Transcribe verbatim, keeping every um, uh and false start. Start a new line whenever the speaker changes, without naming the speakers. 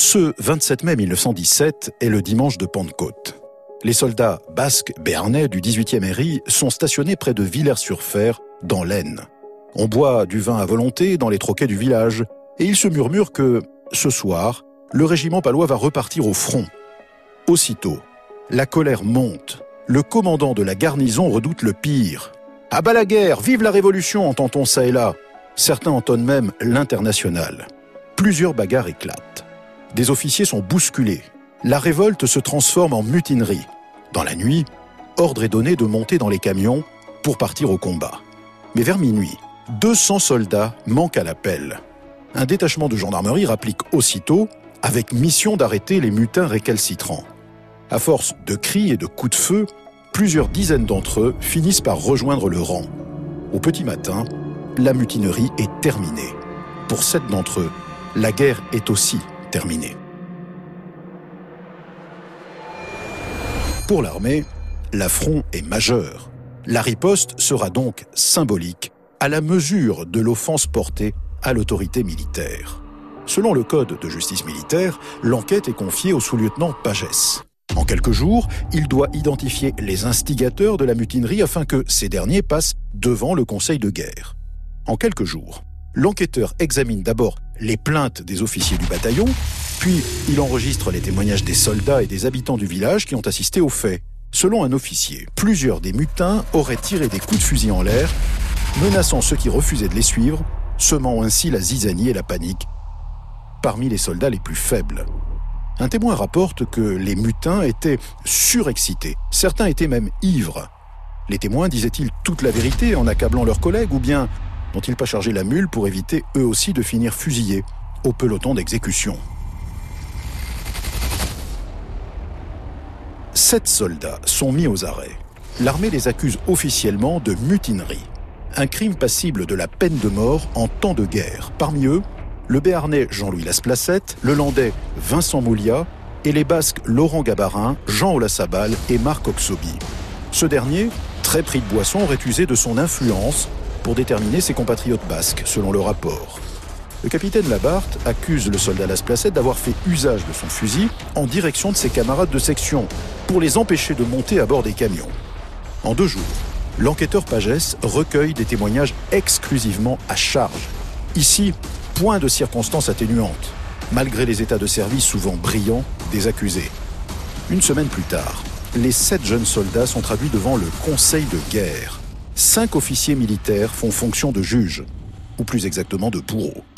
Ce vingt-sept mai mille neuf cent dix-sept est le dimanche de Pentecôte. Les soldats basques béarnais du dix-huitième R I sont stationnés près de Villers-sur-Fer, dans l'Aisne. On boit du vin à volonté dans les troquets du village, et il se murmure que, ce soir, le régiment palois va repartir au front. Aussitôt, la colère monte. Le commandant de la garnison redoute le pire. « À bas la guerre, vive la Révolution !» entend-on ça et là. Certains entonnent même l'Internationale. Plusieurs bagarres éclatent. Des officiers sont bousculés. La révolte se transforme en mutinerie. Dans la nuit, ordre est donné de monter dans les camions pour partir au combat. Mais vers minuit, deux cents soldats manquent à l'appel. Un détachement de gendarmerie rapplique aussitôt, avec mission d'arrêter les mutins récalcitrants. À force de cris et de coups de feu, plusieurs dizaines d'entre eux finissent par rejoindre le rang. Au petit matin, la mutinerie est terminée. Pour sept d'entre eux, la guerre est aussi terminée. Pour l'armée, l'affront est majeur. La riposte sera donc symbolique, à la mesure de l'offense portée à l'autorité militaire. Selon le code de justice militaire, l'enquête est confiée au sous-lieutenant Pagès. En quelques jours, il doit identifier les instigateurs de la mutinerie afin que ces derniers passent devant le conseil de guerre. En quelques jours, l'enquêteur examine d'abord les plaintes des officiers du bataillon, puis il enregistre les témoignages des soldats et des habitants du village qui ont assisté aux faits. Selon un officier, plusieurs des mutins auraient tiré des coups de fusil en l'air, menaçant ceux qui refusaient de les suivre, semant ainsi la zizanie et la panique parmi les soldats les plus faibles. Un témoin rapporte que les mutins étaient surexcités. Certains étaient même ivres. Les témoins disaient-ils toute la vérité en accablant leurs collègues ou bien n'ont-ils pas chargé la mule pour éviter eux aussi de finir fusillés au peloton d'exécution? Sept soldats sont mis aux arrêts. L'armée les accuse officiellement de mutinerie, un crime passible de la peine de mort en temps de guerre. Parmi eux, le Béarnais Jean-Louis Lasplacette, le Landais Vincent Mouliat et les Basques Laurent Gabarin, Jean Olasabal et Marc Oxobi. Ce dernier, très pris de boisson, aurait usé de son influence pour déterminer ses compatriotes basques, selon le rapport. Le capitaine Labarthe accuse le soldat Lasplacette d'avoir fait usage de son fusil en direction de ses camarades de section pour les empêcher de monter à bord des camions. En deux jours, l'enquêteur Pagès recueille des témoignages exclusivement à charge. Ici, point de circonstances atténuantes, malgré les états de service souvent brillants des accusés. Une semaine plus tard, les sept jeunes soldats sont traduits devant le conseil de guerre. Cinq officiers militaires font fonction de juges, ou plus exactement de bourreaux.